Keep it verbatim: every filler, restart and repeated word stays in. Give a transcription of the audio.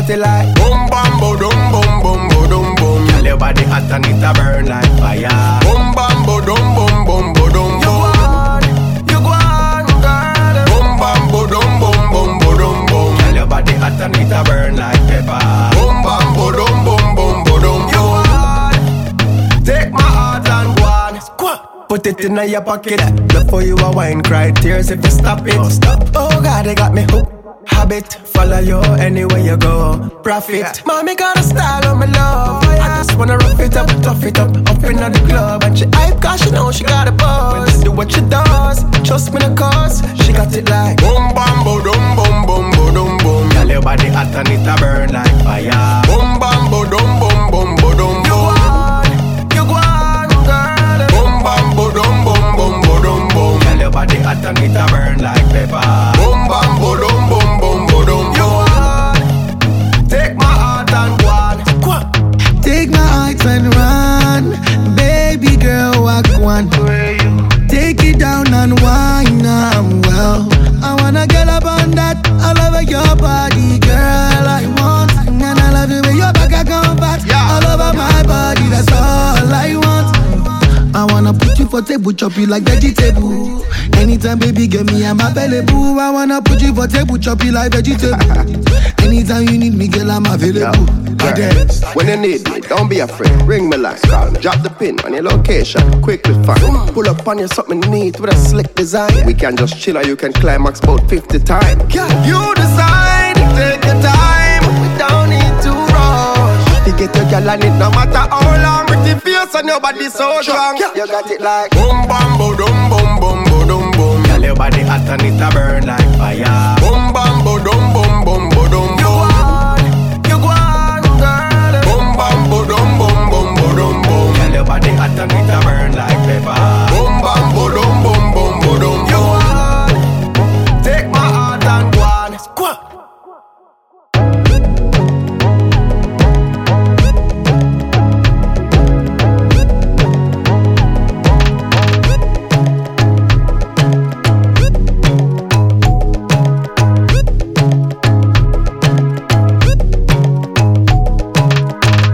got it like boom, bam, boom, boom, boom, boom, boom, boom. Girl, your body hot and it a burn like fire. Boom, bam, boom, boom, boom, boom, boom, boom. You go on, you go on, girl. Boom, bam, boom, boom, boom, boom, boom, boom. Girl, your body hot and it a burn like pepper. Boom, bam, boom, boom, boom, boom, boom. You go on, take my heart and go on. Put it in your pocket. Before you a wine, cry tears if you stop it. Oh, stop. Oh God, they got me hooked. Habit, follow you anywhere you go. Profit, yeah. Mommy got a style on my love. Oh, yeah. I just wanna rough it up, tough it up, up in the club. And she hype cause she know she got a buzz. Do what she does, trust me the cause. She got it like boom, bam, boom, boom, boom, boom, boom, boom. Girl, your body hot and it a burn like fire. Boom, bam, boom, boom, boom, boom, boom, boom. You go on, you go on, girl. Boom, bam, boom, boom, boom, boom, boom, boom. Girl, your body hot and it a burn like pepper. Boom, bam, boom, boom, boom. Take my heart and run, baby girl, walk one. Take it down and wine, I'm well. I wanna get up on that, I love your body, girl, I want. And I love the way your back I come back, all over my body, that's all I want. I wanna put you for table, chop you like vegetable. Anytime, baby, get me, I'm available. I wanna put you for table, chop you like vegetable. Anytime you need me, girl, I'm available. Yeah. When you need me, don't be afraid. Ring me last, call me. Drop the pin on your location, quickly find. Pull up on you something neat with a slick design. We can just chill or you can climax about fifty times. Yeah, you decide, take your time. We don't need to rush. You get your girl on it no matter how long. Pretty face and your body so strong. You got it like boom, bam, boom, boom, boom, boom, boom, boom. Girl, your body hot and it a burn like